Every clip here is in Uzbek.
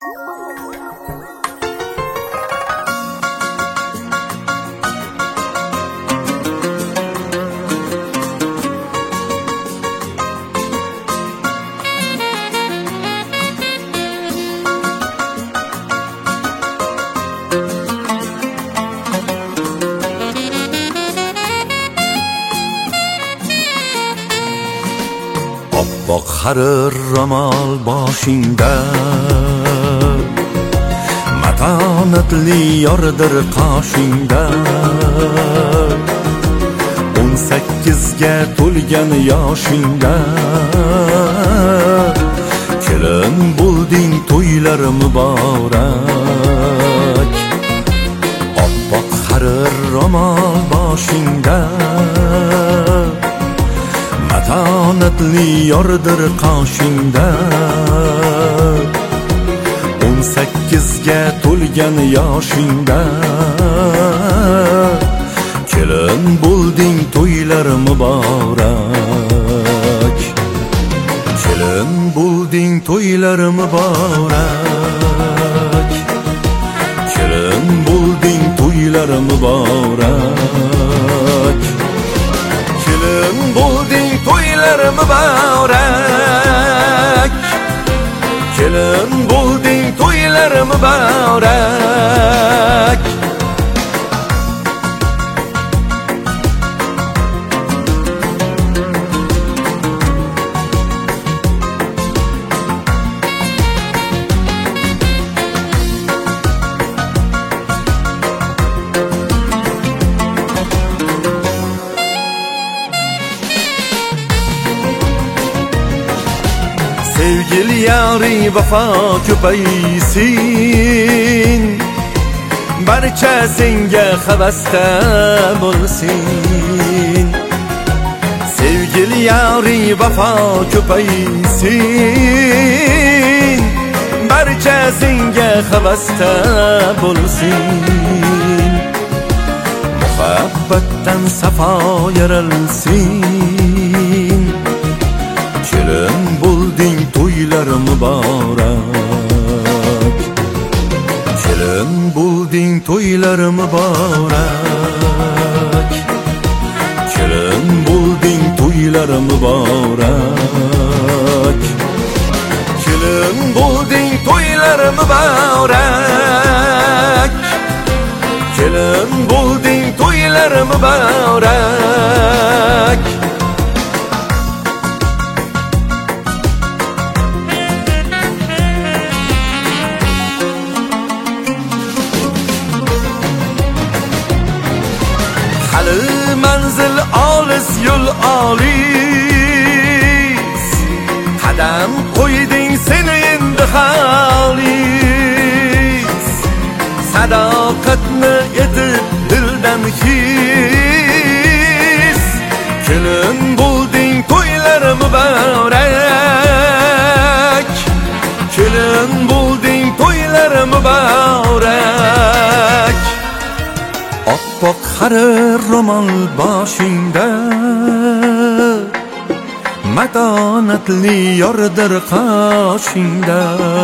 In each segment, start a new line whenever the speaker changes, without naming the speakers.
Oppoq harir ro'mol boshingda, matonatli yordir qoshingda, 18ga to'lgan yoshingda, kelin bo'lding to'ylar muborak. Oppoq harir ro'mol boshingda, matonatli yordir qoshingda, 18ga to'lgan yoshingda, kelin bo'lding to'ylar muborak. Kelin bo'lding to'ylar muborak. Kelin bo'lding to'ylar muborak. Kelin bo'lding to'ylar muborak. Kelin bo'lding to'ylar muborak. Sevgili yari vafo ko'paysin, barcha senga havasda bo'lsin. Sevgili yari vafo ko'paysin, barcha senga havasda bo'lsin. Muhabbatdan safo yaralsin, kelin bo'lding to'ylar muborak. Kelin bo'lding to'ylar muborak. Kelin bo'lding to'ylar muborak. Kelin bo'lding to'ylar muborak. Kelin bo'lding to'ylar muborak. Hali manzil olis, yo'l olis, qadam qo'yding seni endi xolis. Sadoqatni etib dildan his, kelin bo'lding to'ylar muborak. Kelin bo'lding to'ylar muborak. Oppoq harir ro'mol boshingda, matonatli yordir qoshingda,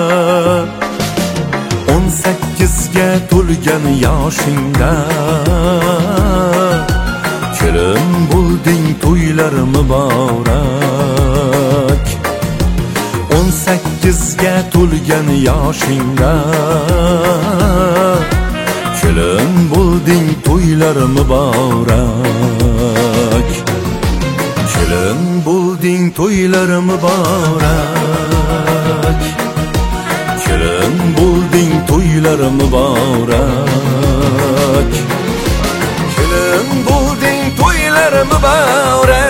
18ga to'lgan yoshingda, kelin bo'lding to'ylar muborak. 18ga to'lgan yoshingda, kelin bo'lding to'ylar muborak. Kelin bo'lding to'ylar muborak. Kelin bo'lding to'ylar muborak. Kelin bo'lding to'ylar muborak.